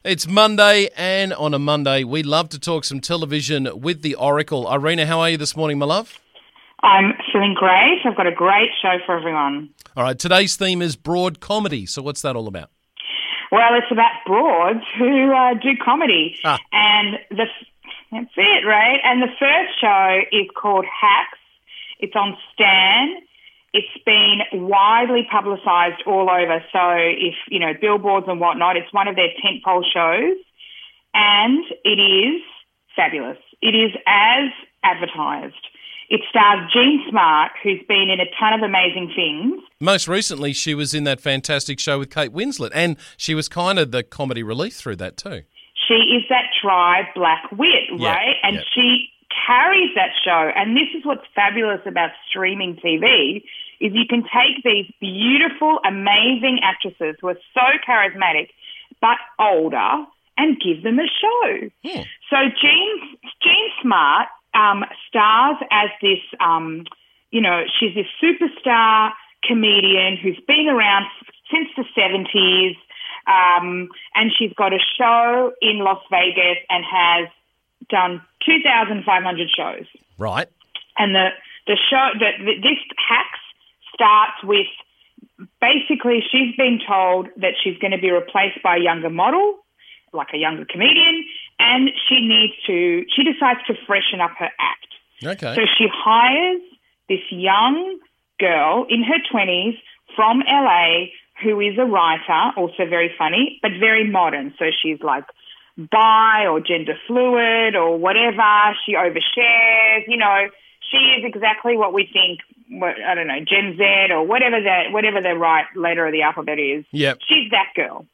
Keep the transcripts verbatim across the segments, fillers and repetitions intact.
It's Monday, and on a Monday, we love to talk some television with the Oracle. Irina, how are you this morning, my love? I'm feeling great. I've got a great show for everyone. All right, today's theme is broad comedy. So what's that all about? Well, it's about broads who uh, do comedy. Ah. And the, that's it, right? And the first show is called Hacks. It's on Stan. It's been widely publicised all over. So if, you know, billboards and whatnot, it's one of their tentpole shows. And it is fabulous. It is as advertised. It stars Jean Smart, who's been in a ton of amazing things. Most recently, she was in that fantastic show with Kate Winslet, and she was kind of the comedy relief through that too. She is that dry black wit, Yeah, right? And yeah. she carries that show. And this is what's fabulous about streaming T V, is you can take these beautiful, amazing actresses who are so charismatic but older and give them a show. Yeah. So Jean, Jean Smart um, stars as this, um, you know, she's this superstar comedian who's been around since the seventies, um, and she's got a show in Las Vegas and has done two thousand five hundred shows. Right. And the, the show, the, the, this Hacks starts with, basically she's been told that she's going to be replaced by a younger model, like a younger comedian, and she needs to, she decides to freshen up her act. Okay. So she hires this young girl in her twenties from L A who is a writer, also very funny, but very modern. So she's like bi or gender fluid or whatever. She overshares, you know. She is exactly what we think, what, I don't know, Gen Z or whatever the, whatever the right letter of the alphabet is. Yep. She's that girl.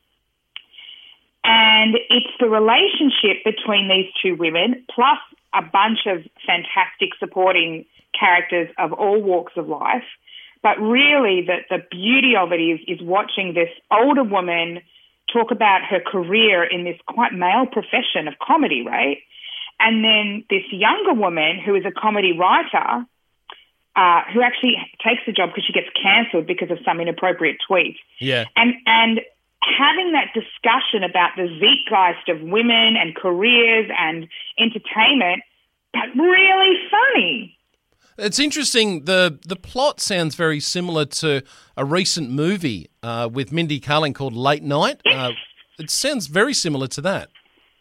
And it's the relationship between these two women, plus a bunch of fantastic supporting characters of all walks of life. But really, the, the beauty of it is, is watching this older woman talk about her career in this quite male profession of comedy, right? And then this younger woman who is a comedy writer, uh, who actually takes the job because she gets cancelled because of some inappropriate tweet. Yeah. And and having that discussion about the zeitgeist of women and careers and entertainment, but really funny. It's interesting. The the plot sounds very similar to a recent movie uh, with Mindy Kaling called Late Night. Uh, it sounds very similar to that.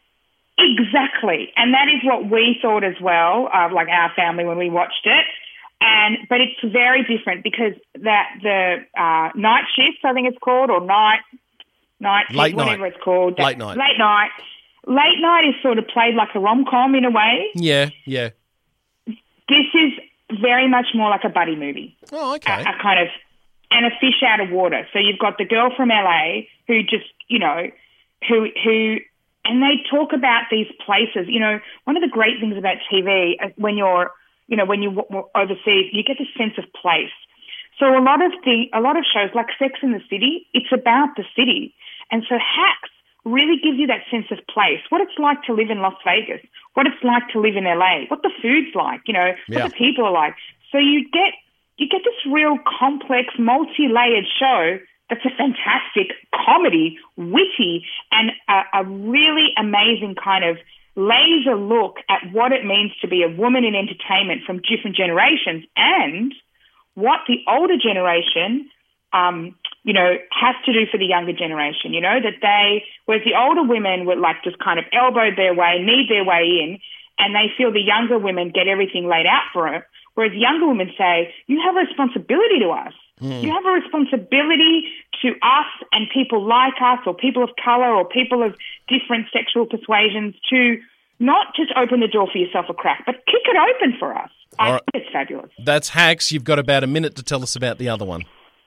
Exactly. And that is what we thought as well, uh, like our family when we watched it. And but it's very different because that the uh, night shifts, I think it's called, or night night shift, Late whatever night. it's called. that- Late night. Late night. Late night is sort of played like a rom-com in a way. Yeah, yeah. This is very much more like a buddy movie. Oh, okay. A, a kind of, and a fish out of water. So you've got the girl from L A who just, you know, who, who, and they talk about these places. You know, one of the great things about T V, uh, when you're, you know, when you're overseas, you get this sense of place. So a lot of the, a lot of shows like Sex and the City, it's about the city. And so Hacks really gives you that sense of place, what it's like to live in Las Vegas, what it's like to live in L A, what the food's like, you know, Yeah. what the people are like. So you get you get this real complex, multi-layered show that's a fantastic comedy, witty, and a, a really amazing kind of laser look at what it means to be a woman in entertainment from different generations and what the older generation um, you know, has to do for the younger generation, you know, that they, whereas the older women would like just kind of elbow their way, knead their way in, and they feel the younger women get everything laid out for them. Whereas younger women say, you have a responsibility to us. Mm. You have a responsibility to us and people like us or people of colour or people of different sexual persuasions to not just open the door for yourself a crack, but kick it open for us. I right. think it's fabulous. That's Hacks. You've got about a minute to tell us about the other one.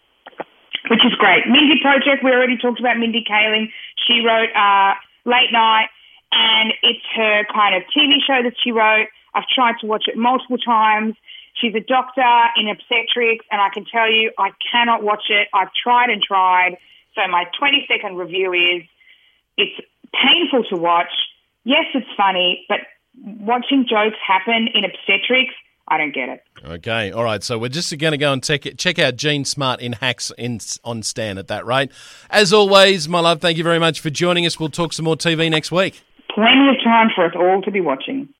Which is great. Mindy Project, we already talked about Mindy Kaling. She wrote uh, Late Night, and it's her kind of T V show that she wrote. I've tried to watch it multiple times. She's a doctor in obstetrics, and I can tell you I cannot watch it. I've tried and tried. So my twenty-second review is it's painful to watch. Yes, it's funny, but watching jokes happen in obstetrics, I don't get it. Okay, all right. So we're just going to go and check, check out Jean Smart in Hacks in, on Stan at that rate. As always, my love, thank you very much for joining us. We'll talk some more T V next week. Plenty of time for us all to be watching.